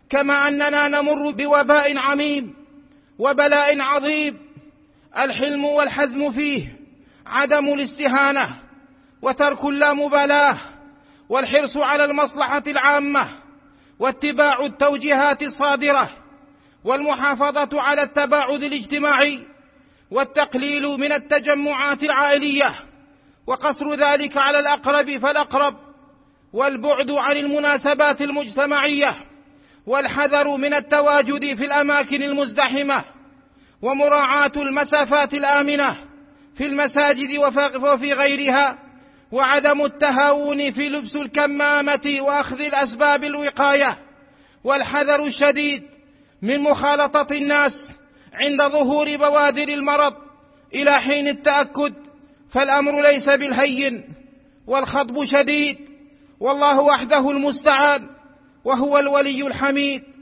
كما أننا نمر بوباء عميم وبلاء عظيم الحلم والحزم فيه عدم الاستهانة وترك اللامبالاة والحرص على المصلحة العامة واتباع التوجيهات الصادرة والمحافظة على التباعد الاجتماعي والتقليل من التجمعات العائلية وقصر ذلك على الأقرب فالأقرب والبعد عن المناسبات المجتمعية والحذر من التواجد في الأماكن المزدحمة ومراعاة المسافات الآمنة في المساجد وفي غيرها وعدم التهاون في لبس الكمامة وأخذ الأسباب الوقاية والحذر الشديد من مخالطة الناس عند ظهور بوادر المرض إلى حين التأكد، فالأمر ليس بالهين والخطب شديد، والله وحده المستعان وهو الولي الحميد.